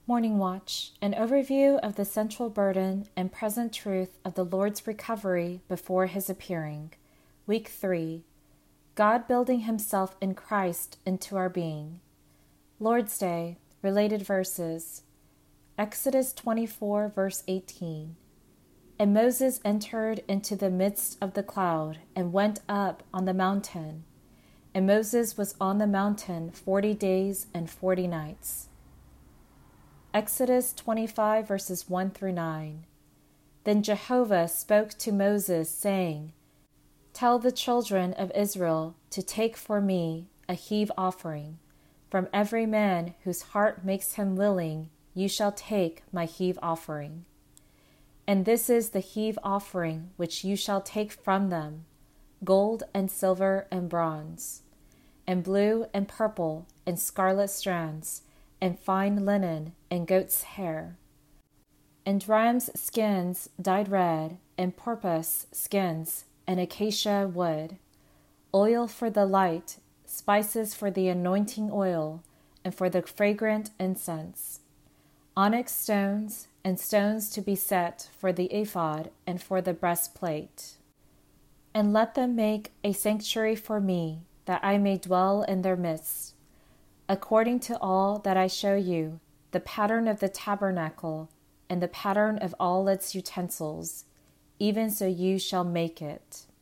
Morning Watch, an overview of the central burden and present truth of the Lord's recovery before his appearing. Week 3. God building himself in Christ into our being. Lord's Day, related verses. Exodus 24, verse 18. And Moses entered into the midst of the cloud and went up on the mountain. And Moses was on the mountain 40 days and 40 nights. Exodus 25, verses 1 through 9. Then Jehovah spoke to Moses, saying, Tell the children of Israel to take for me a heave offering. From every man whose heart makes him willing, you shall take my heave offering. And this is the heave offering which you shall take from them, gold and silver and bronze, and blue and purple and scarlet strands, and fine linen and goat's hair, and rams' skins dyed red, and porpoise skins, and acacia wood, oil for the light, spices for the anointing oil, and for the fragrant incense, onyx stones, and stones to be set for the ephod and for the breastplate. And let them make a sanctuary for me, that I may dwell in their midst. According to all that I show you, the pattern of the tabernacle, and the pattern of all its utensils, even so you shall make it.